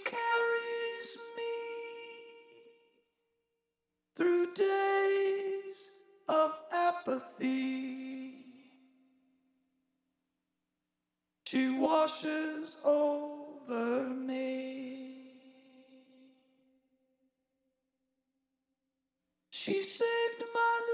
carries me through days of apathy. She washes over me. She saved my